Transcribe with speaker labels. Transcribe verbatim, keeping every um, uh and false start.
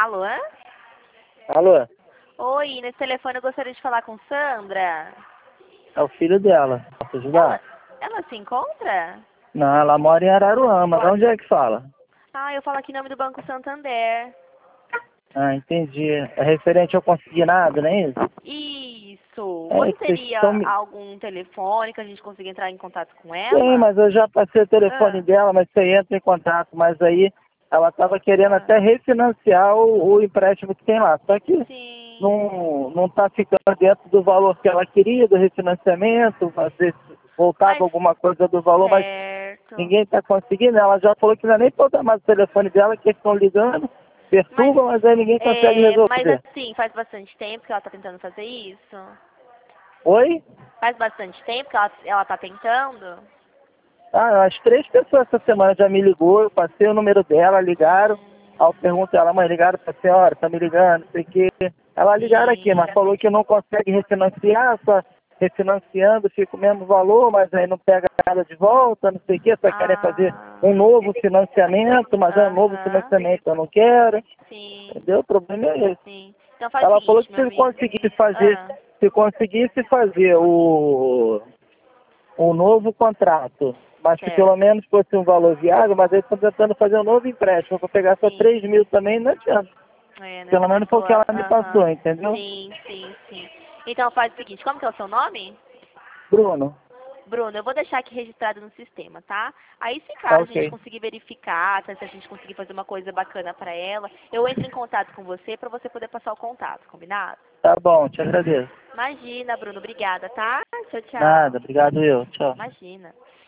Speaker 1: Alô?
Speaker 2: Alô?
Speaker 1: Oi, nesse telefone eu gostaria de falar com Sandra.
Speaker 2: É o filho dela. Posso ajudar?
Speaker 1: Ela, ela se encontra?
Speaker 2: Não, ela mora em Araruama. De onde é que fala?
Speaker 1: Ah, eu falo aqui em nome do Banco Santander.
Speaker 2: Ah, entendi. É referente ao consignado, não é isso?
Speaker 1: Isso.
Speaker 2: É,
Speaker 1: Você
Speaker 2: vocês
Speaker 1: teria
Speaker 2: estão me...
Speaker 1: algum telefone que a gente consiga entrar em contato com
Speaker 2: Sim,
Speaker 1: ela?
Speaker 2: mas eu já passei o telefone
Speaker 1: Ah,
Speaker 2: dela, mas você entra em contato. Mas aí ela estava querendo
Speaker 1: ah.
Speaker 2: até refinanciar o, o empréstimo que tem lá. Só que
Speaker 1: Sim.
Speaker 2: não não está ficando dentro do valor que ela queria, do refinanciamento. Às vezes voltava
Speaker 1: Mas,
Speaker 2: alguma coisa do valor, mas
Speaker 1: certo.
Speaker 2: ninguém está conseguindo. Ela já falou que não é nem para mais o telefone dela, que eles estão ligando,
Speaker 1: Mas,
Speaker 2: perturbam, mas aí ninguém consegue
Speaker 1: é, mas
Speaker 2: resolver.
Speaker 1: assim, faz bastante tempo que ela tá tentando fazer isso?
Speaker 2: Oi?
Speaker 1: Faz bastante tempo que ela, ela tá tentando?
Speaker 2: Ah, as três pessoas essa semana já me ligou, eu passei o número dela, ligaram. Aí eu pergunto a ela, mãe, ligaram pra senhora, tá me ligando, não sei o quê. Ela ligaram aqui,
Speaker 1: Sim.
Speaker 2: mas falou que não consegue refinanciar, só refinanciando fica o mesmo valor, mas aí não pega nada de volta, não sei o quê, só querem fazer
Speaker 1: Ah.
Speaker 2: um novo financiamento, mas é um novo
Speaker 1: Aham.
Speaker 2: financiamento, eu não quero.
Speaker 1: Sim.
Speaker 2: Entendeu? O problema é esse.
Speaker 1: Sim. Então faz o
Speaker 2: Ela falou
Speaker 1: seguinte,
Speaker 2: que
Speaker 1: meu
Speaker 2: se
Speaker 1: amigo.
Speaker 2: conseguisse fazer,
Speaker 1: Ah.
Speaker 2: se conseguisse fazer o um novo contrato, mas que pelo
Speaker 1: Certo.
Speaker 2: menos fosse um valor viável, mas eles estão tentando fazer um novo empréstimo. Vou pegar só três
Speaker 1: Sim.
Speaker 2: mil também, não adianta.
Speaker 1: É,
Speaker 2: Pelo
Speaker 1: nessa
Speaker 2: menos foi o que ela
Speaker 1: pessoa.
Speaker 2: me passou,
Speaker 1: Aham.
Speaker 2: entendeu?
Speaker 1: Sim, sim, sim. Então faz o seguinte, como que é o seu nome?
Speaker 2: Bruno,
Speaker 1: Bruno, eu vou deixar aqui registrado no sistema, tá? Aí, se
Speaker 2: tá
Speaker 1: caso a gente
Speaker 2: ok.
Speaker 1: conseguir verificar, se a gente conseguir fazer uma coisa bacana pra ela, eu entro em contato com você pra você poder passar o contato, combinado?
Speaker 2: Tá bom, te agradeço.
Speaker 1: Imagina, Bruno, obrigada, tá? Tchau, tchau.
Speaker 2: Nada, obrigado eu. Tchau.
Speaker 1: Imagina.